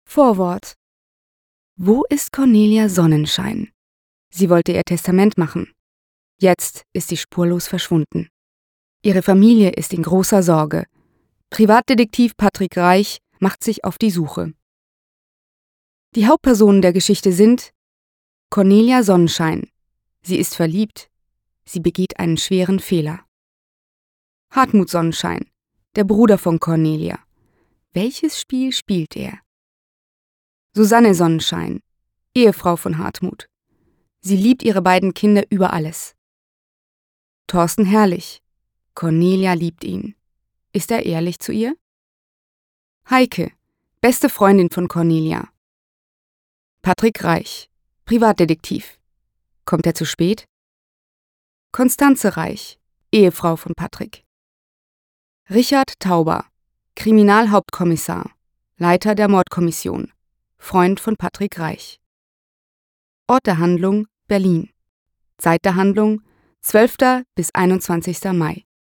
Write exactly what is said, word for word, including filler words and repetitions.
Vorwort. Wo ist Cornelia Sonnenschein? Sie wollte ihr Testament machen. Jetzt ist sie spurlos verschwunden. Ihre Familie ist in großer Sorge. Privatdetektiv Patrick Reich macht sich auf die Suche. Die Hauptpersonen der Geschichte sind Cornelia Sonnenschein. Sie ist verliebt. Sie begeht einen schweren Fehler. Hartmut Sonnenschein, der Bruder von Cornelia. Welches Spiel spielt er? Susanne Sonnenschein, Ehefrau von Hartmut. Sie liebt ihre beiden Kinder über alles. Thorsten Herrlich, Cornelia liebt ihn. Ist er ehrlich zu ihr? Heike, beste Freundin von Cornelia. Patrick Reich, Privatdetektiv. Kommt er zu spät? Konstanze Reich, Ehefrau von Patrick. Richard Tauber, Kriminalhauptkommissar, Leiter der Mordkommission, Freund von Patrick Reich. Ort der Handlung: Berlin. Zeit der Handlung: zwölfter bis einundzwanzigster Mai.